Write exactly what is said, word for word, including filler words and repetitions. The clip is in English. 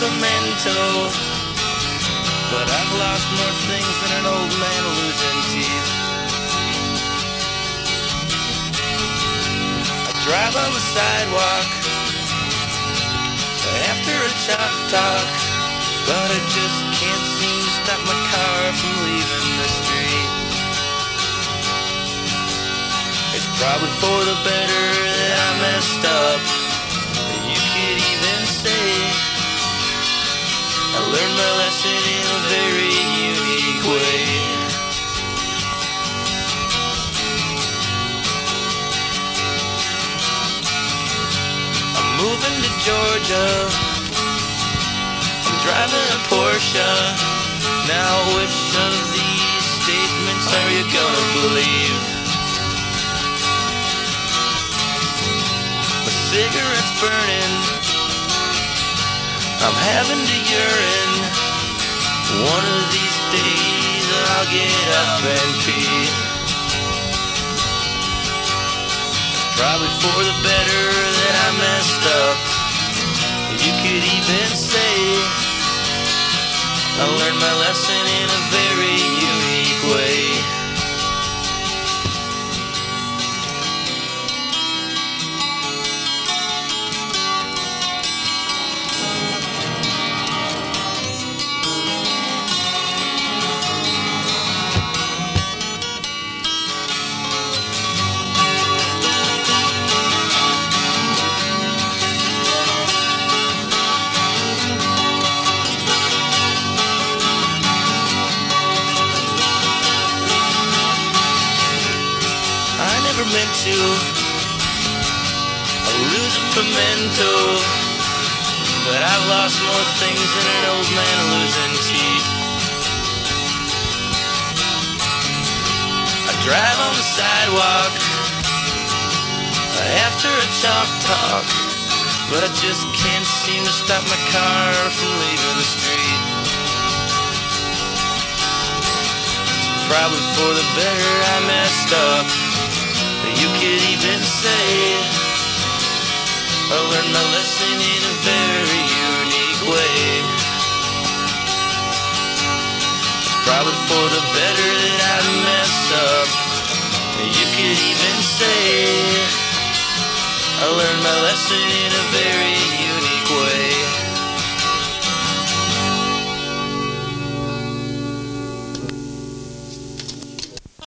memento, but I've lost more things than an old man losing teeth. I drive on the sidewalk after a chop talk, but I just can't seem to stop my car from leaving the street. It's probably for the better that I messed up. You could even say I learned my lesson in a very unique way. I'm moving to Georgia, I'm driving a Porsche. Now which of these statements are you gonna believe? My cigarette's burning, I'm having to urine. One of these days I'll get up and pee. Probably for the better that I messed up. You could even say I learned my lesson in a very unique way. Meant to I lose a pimento, but I've lost more things than an old man losing teeth. I drive on the sidewalk after a chalk talk, but I just can't seem to stop my car from leaving the street. It's probably for the better I messed up. You could even say I learned my lesson in a very unique way. It's probably for the better that I mess up. You could even say I learned my lesson in a very